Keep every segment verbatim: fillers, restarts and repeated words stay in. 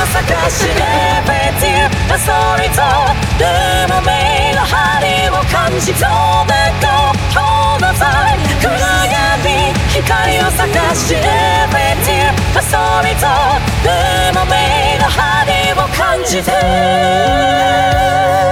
探し Everything なそりとルームメイの針を感じそうなこの際暗闇光を探し Everything なそりとルームメイの針を感じて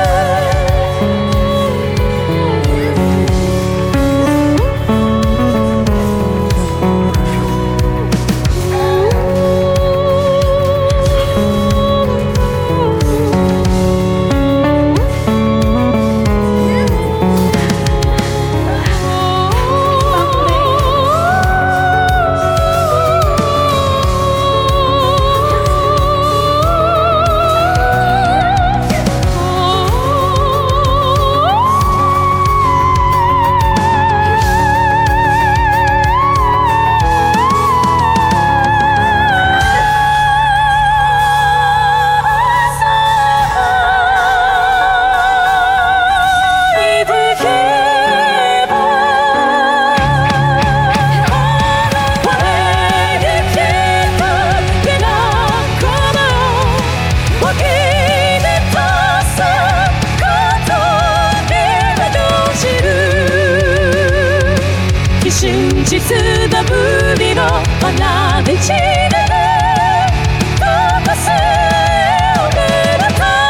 真実な海の花で散る飛ばすおめでとう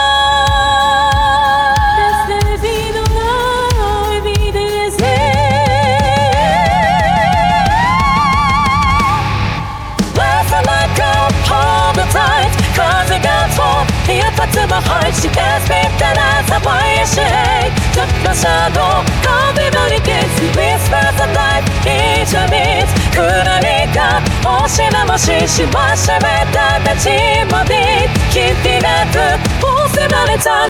Destinyのないエビデンス Last like a homicide 風が通り一発も入して Speak that as a boy shake ちょっとシャドウ風のに消す Whispers of life each of it 暗いが押し直ししましめたたちまできっぴなく押せられた